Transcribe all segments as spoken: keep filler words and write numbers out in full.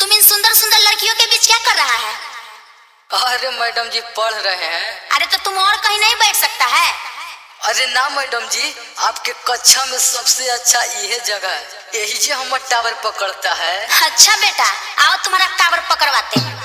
तुम इन सुंदर सुंदर लड़कियों के बीच क्या कर रहा है? अरे मैडम जी पढ़ रहे हैं। अरे तो तुम और कहीं नहीं बैठ सकता है? अरे ना मैडम जी, आपके कक्षा में सबसे अच्छा यह जगह है, यही जो हमारा टावर पकड़ता है। अच्छा बेटा, आओ तुम्हारा टावर पकड़वाते हैं।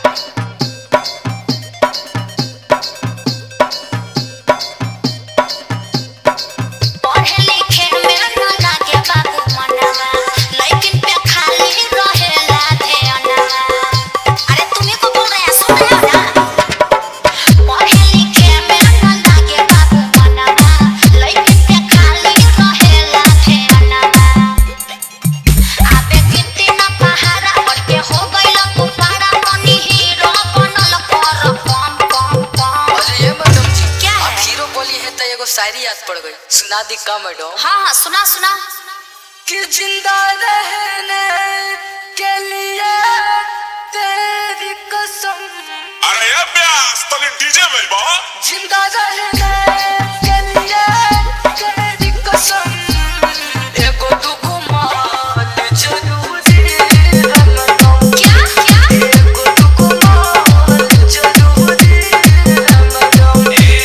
शायरी याद पड़ गई, सुना दी का मैडम? हाँ हाँ सुना सुना। कि जिंदा रहने के लिए तेरी कसम। अरे यार ब्यास तले डीजे में बा। जिंदा रहने के लिए तेरी कसम, एको दुखो माल जरूरी है मैडम। क्या क्या? एको दुखो माल जरूरी है मैडम।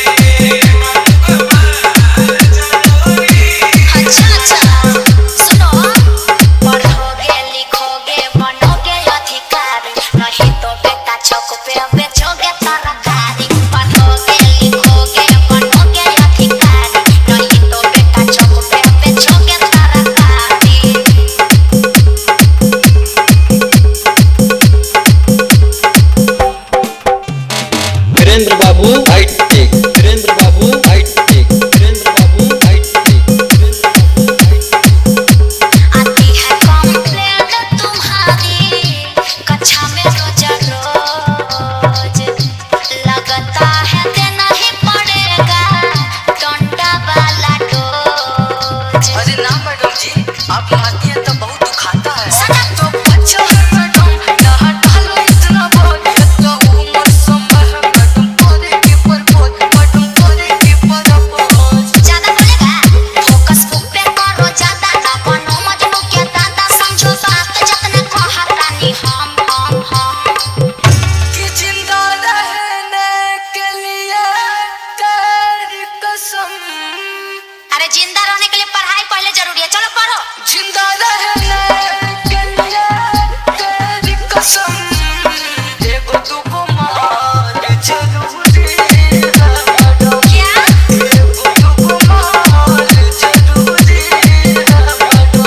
अच्छा अच्छा सुनो, पढ़ोगे लिखोगे बनोगे अधिकारी, नहीं तो बेटा चौक पे बेचोगे तरकारी। पढ़ोगे लिखोगे बनोगे अधिकारी, नहीं तो बेटा चौक पे बेचोगे तरकारी। वीरेंद्र बाबू हाइट टेक, वीरेंद्र बाबू हाइट टेक, वीरेंद्र बाबू हाइट टेक, वीरेंद्र बाबू हाइट टेक। आती है कंप्लेंट तुम्हारी कक्षा में रोज रोज, लगता है देना ही पड़ेगा डंडा वाला डोज। अरे ना मैडम जी, आप मारती हैं तो बहुत दुखाता है। सदा तो बच्चा है मैडम, ना डालो इतना बोझ, तो उम्र संभल मैडम तोरे के पर बोझ, मैडम तोरे के पर बोझ। ज्यादा बोलेगा, फोकस बुक पे करो ज्यादा, ना बनो मजनू के दादा, समझो बात जतने कहतानी हम हम हम। कि जिंदा रहने के लिए तेरी कसम। अरे जिंदा रहने के लिए पढ़ाई पहले जरूरी है, चलो पढ़ो। जिंदा रहने के लिए तेरी कसम, एको दुखो माल जरूरी है मैडम। क्या? एको दुखो माल जरूरी है मैडम।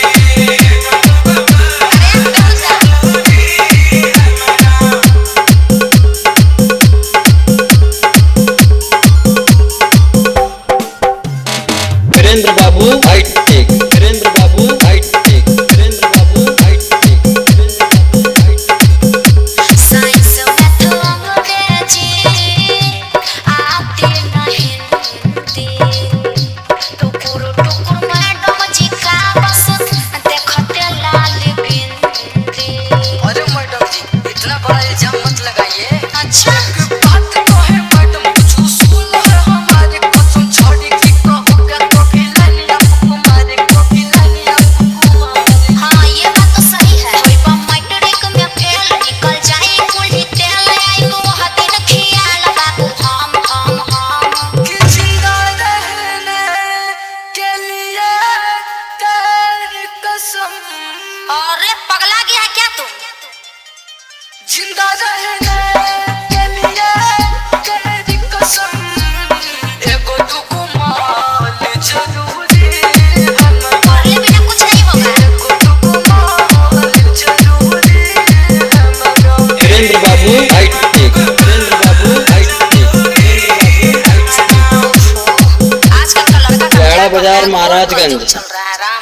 वीरेंद्र बाबू हाइट टेक, वीरेंद्र बाबू हाइट टेक, वीरेंद्र बाबू हाइट टेक, वीरेंद्र बाबू हाइट टेक। साइंस में तो अंग्रेजी आती नहीं हिंदी, टुकुर टुकुर मैडम जी का बस देखते लाल बिंदी। अरे मैडम जी, इतना बड़ा इल्जाम मत लगाइए। अच्छा कि बात तो है मैडम, कुछ उसूल है हमारे, कसम छोड़ी की कहोगे तो खिलानी आपको मारे, तो खिलानी आपको मारे। हाँ ये बात तो सही है। कोई बम मैट्रिक में फेल निकल जाए कुल्ही तेल, आई को वह दिन खियाल बाबू हम हम हम। कि जिंदा रहने के लिए तेरी कसम। अरे पगला गया है क्या तुम? जिंदा रहने के लिए तेरी कसम, एको दुखो माल जरूरी है मैडम। पढ़ने बिना कुछ नहीं होगा। एको दुखो माल जरूरी है मैडम। वीरेंद्र बाबू हाइट टेक, वीरेंद्र बाबू हाइट टेक, वीरेंद्र बाबू हाइट टेक। आजकल का लड़का का गैड़ा बाजार महाराजगंज। चल रहा है।